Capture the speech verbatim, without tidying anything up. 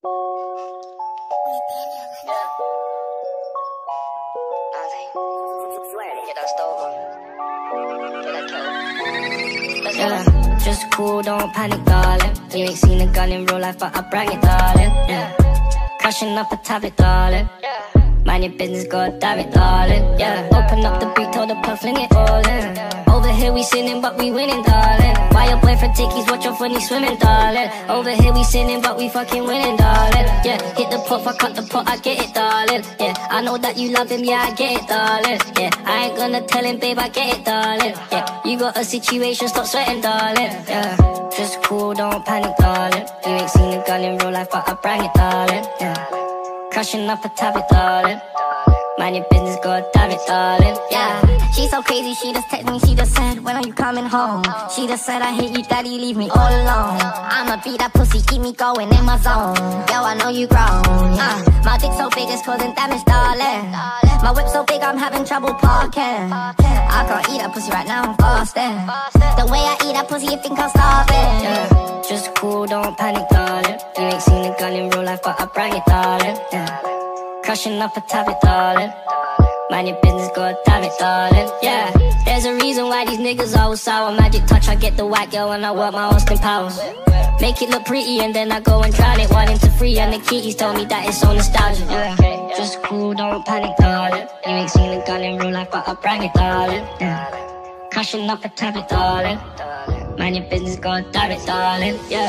Yeah, just cool, don't panic, darling. You ain't seen a gun in real life, but I brag it, darling. Yeah, crashing up a tablet, darling. Mind your business, god damn it, darling. Yeah, open up the beat, tell the puff, fling it all in. Over here we sinning, but we winning, darling. Why your boyfriend take his watch off when he's swimming, darling? Over here we sinning, but we fucking winning, darling. Yeah, hit the pot, I cut the pot, I get it, darling. Yeah, I know that you love him, yeah, I get it, darling. Yeah, I ain't gonna tell him, babe, I get it, darling. Yeah, you got a situation, stop sweating, darling. Yeah, just cool, don't panic, darling. You ain't seen a gun in real life, but I brag it, darling. Yeah, crashing up a tablet, darling. Mind your business, god damn it, darling. Yeah, she's so crazy, she just text me, she just said, when are you coming home? She just said, I hate you, daddy, leave me all alone. I'ma beat that pussy, keep me going in my zone. Yo, I know you grown, yeah. My dick so big, it's causing damage, darling. My whip so big, I'm having trouble parking. I can't eat that pussy right now, I'm fasting. The way I eat that pussy, you think I'm starving. Yeah, just cool, don't panic, darling. You ain't seen a gun in real life, but I brag it, darling. Yeah, crashing up a tablet, darling. Mind your business, god damn it, darling. Yeah, there's a reason why these niggas always sour. Magic touch, I get the white girl and I work my Austin Powers. Make it look pretty and then I go and drown it. One into three and the kitties told me that it's so nostalgic. Yeah, just cool, don't panic, darling. You ain't seen a gun in real life, but I brag it, darling. Yeah, crashing up a tablet, darling. Mind your business, god damn it, darling. Yeah.